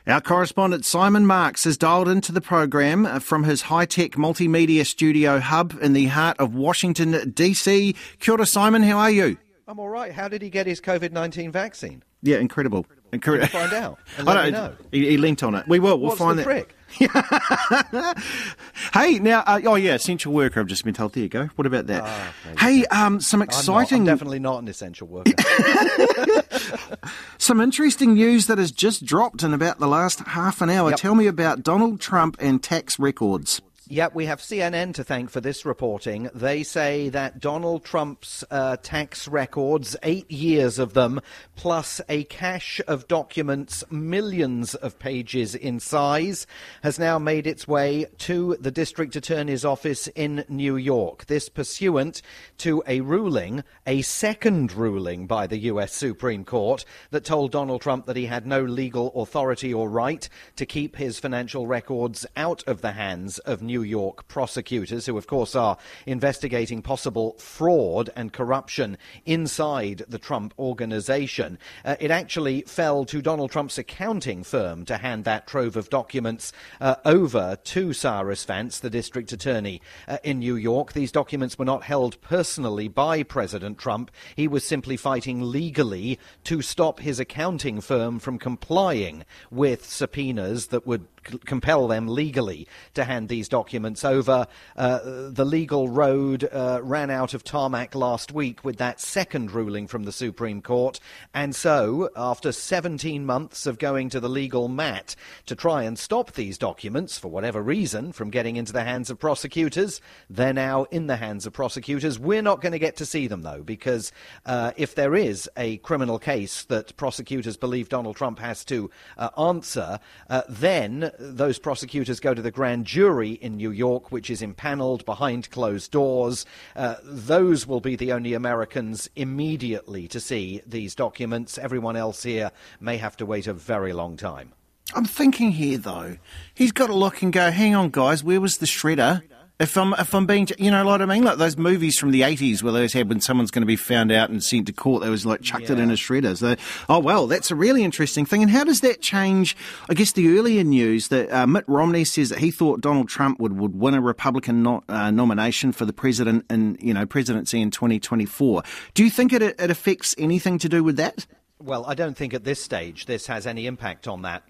Our correspondent Simon Marks has dialed into the program from his high-tech multimedia studio hub in the heart of Washington, DC. Kia ora, Simon, how are you? I'm all right. How did he get his COVID-19 vaccine? Yeah, incredible. We'll find out and let me know. He leant on it. We will. We'll find the trick? Hey, now, essential worker, I've just been told. There you go. What about that? Hey, some exciting... I'm definitely not an essential worker. Some interesting news that has just dropped in about the last half an hour. Yep. Tell me about Donald Trump and tax records. Yeah, we have CNN to thank for this reporting. They say that Donald Trump's tax records, 8 years of them, plus a cache of documents, millions of pages in size, has now made its way to the District Attorney's office in New York. This pursuant to a ruling, a second ruling by the U.S. Supreme Court that told Donald Trump that he had no legal authority or right to keep his financial records out of the hands of New York prosecutors, who of course are investigating possible fraud and corruption inside the Trump organization. It actually fell to Donald Trump's accounting firm to hand that trove of documents over to Cyrus Vance, the district attorney in New York. These documents were not held personally by President Trump. He was simply fighting legally to stop his accounting firm from complying with subpoenas that would compel them legally to hand these documents over. The legal road ran out of tarmac last week with that second ruling from the Supreme Court. And so, after 17 months of going to the legal mat to try and stop these documents, for whatever reason, from getting into the hands of prosecutors, they're now in the hands of prosecutors. We're not going to get to see them, though, because if there is a criminal case that prosecutors believe Donald Trump has to answer, then those prosecutors go to the grand jury in New York, which is impaneled behind closed doors. Those will be the only Americans immediately to see these documents. Everyone else here may have to wait a very long time. I'm thinking here, though, he's got to look and go, hang on, guys, where was the shredder? If I'm being, you know, like I mean, like those movies from the 80s where those had when someone's going to be found out and sent to court, they was like chucked it in a shredder. So, oh, well, that's a really interesting thing. And how does that change, I guess, the earlier news that Mitt Romney says that he thought Donald Trump would win a Republican nomination for the presidency in 2024. Do you think it affects anything to do with that? Well, I don't think at this stage this has any impact on that.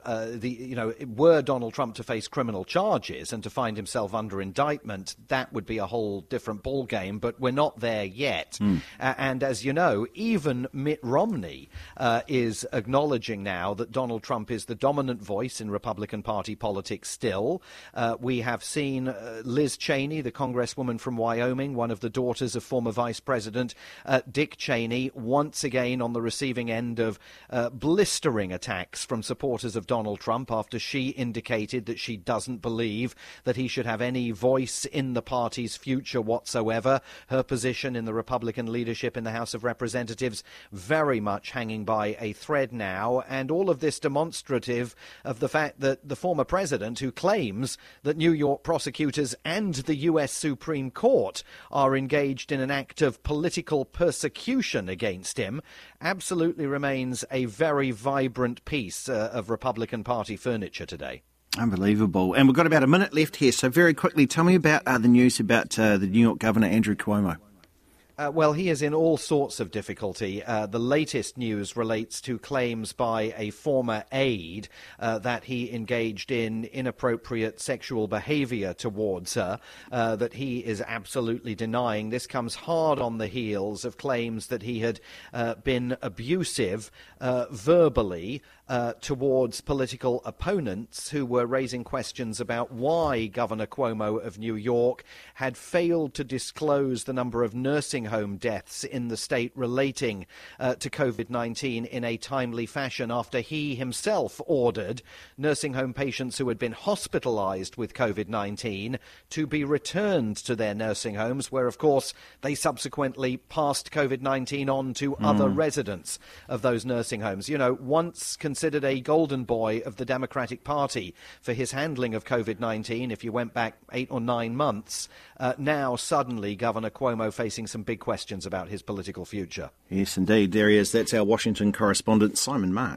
Were Donald Trump to face criminal charges and to find himself under indictment, that would be a whole different ballgame, but we're not there yet. And as you know, even Mitt Romney is acknowledging now that Donald Trump is the dominant voice in Republican Party politics still. We have seen Liz Cheney, the congresswoman from Wyoming, one of the daughters of former Vice President Dick Cheney, once again on the receiving end of blistering attacks from supporters of Donald Trump after she indicated that she doesn't believe that he should have any voice in the party's future whatsoever. Her position in the Republican leadership in the House of Representatives very much hanging by a thread now, and all of this demonstrative of the fact that the former president, who claims that New York prosecutors and the U.S. Supreme Court are engaged in an act of political persecution against him, absolutely remains a very vibrant piece of Republican Party furniture today. Unbelievable. And we've got about a minute left here, so very quickly, tell me about the news about the New York Governor, Andrew Cuomo. Well, he is in all sorts of difficulty. The latest news relates to claims by a former aide that he engaged in inappropriate sexual behavior towards her, that he is absolutely denying. This comes hard on the heels of claims that he had been abusive verbally towards political opponents who were raising questions about why Governor Cuomo of New York had failed to disclose the number of nursing home deaths in the state relating to COVID-19 in a timely fashion after he himself ordered nursing home patients who had been hospitalized with COVID-19 to be returned to their nursing homes, where, of course, they subsequently passed COVID-19 on to other residents of those nursing homes. You know, once considered a golden boy of the Democratic Party for his handling of COVID-19, if you went back 8 or 9 months, now suddenly Governor Cuomo facing some big questions about his political future. Yes, indeed. There he is. That's our Washington correspondent, Simon Marks.